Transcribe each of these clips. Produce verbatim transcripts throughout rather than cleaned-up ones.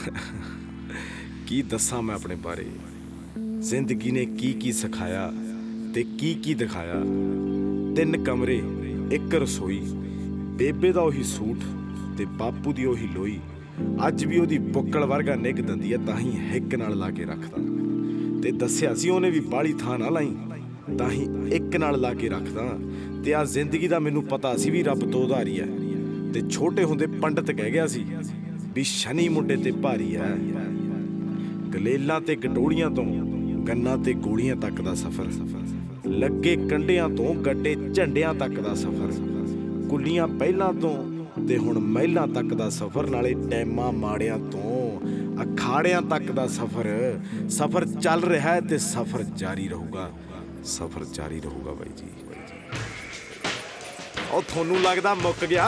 की दसां मैं अपने बारे, जिंदगी ने की की सिखाया ते की की दिखाया। तिन कमरे एक रसोई, बेबे दा ओही सूट ते बापू दी ओही लोई। अज भी ओदी बुक्कल वर्गा निग दंदी है, ताही हिक नाल ला के रखदा ते दस्सिया सी ओने भी बाली थां ना लाई, ताही एक नाल ला के रखदा। ते आ जिंदगी दा मैनू पता सी भी रब तो उधारी है, ते छोटे हुंदे पंडित कह गया सी भी शनि मुंडे ते भारी है। गलेलां ते गटोड़ियां तो गन्ना ते गोलियां तक दा सफर, लगे कंढियां तो गड्डे झंडियां तक दा सफर, कुलियां पहलां तो ते हुण महिलां तक दा सफर, नाले टैमां माड़ियां तो अखाड़ियां तक दा सफर। सफर चल रहा है ते सफर जारी रहूगा, सफर जारी रहूगा बाई जी। ਉਹ ਤੁਹਾਨੂੰ ਲੱਗਦਾ ਮੁੱਕ ਗਿਆ,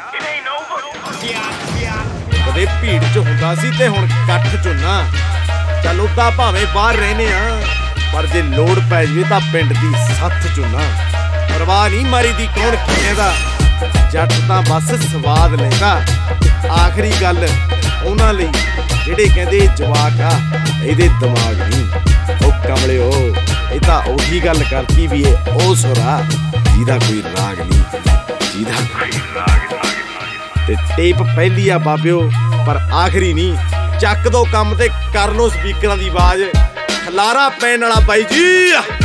ਕਦੇ ਭੀੜ ਚ ਹੁੰਦਾ ਸੀ ਤੇ ਹੁਣ ਇਕੱਠ ਚ ਨਾ। ਚੱਲ ਉਦਾਂ ਭਾਵੇਂ ਬਾਹਰ ਰਹਿੰਦੇ ਆ, ਪਰ ਜੇ ਲੋੜ ਪੈ ਜਵੇ ਤਾਂ ਪਿੰਡ ਦੀ ਸੱਥ ਚ ਨਾ। ਪਰਵਾਹ ਨਹੀਂ ਮਾਰੀ ਦੀ ਕੌਣ ਕਿਵੇਂ ਦਾ, ਜੱਟ ਤਾਂ ਬਸ ਸਵਾਦ ਲੈਂਦਾ। ਆਖਰੀ ਗੱਲ ਉਹਨਾਂ ਲਈ ਜਿਹੜੇ ਕਹਿੰਦੇ ਜਵਾਕ ਆ ਇਹਦੇ ਦਿਮਾਗ ਨਹੀਂ। ਉਹ ਕਮਲਿਓ, ਇਹ ਤਾਂ ਉਹੀ ਗੱਲ ਕਰਤੀ ਵੀ ਇਹ ਉਹ ਸੁਰਾ ਜਿਹਦਾ ਕੋਈ ਰਾਗ ਨਹੀਂ, ਜਿਹਦਾ ਕੋਈ ਰਾਗ ਨਹੀਂ। ਤੇ ਟੇਪ ਪਹਿਲੀ ਆ ਬਾਬਿਓ ਪਰ ਆਖਰੀ ਨਹੀਂ। ਚੱਕ ਦੋ ਕੰਮ ਤੇ ਕਰ ਲੋ ਸਪੀਕਰਾਂ ਦੀ ਆਵਾਜ਼, ਖਲਾਰਾ ਪੈਣ ਵਾਲਾ ਬਾਈ ਜੀ।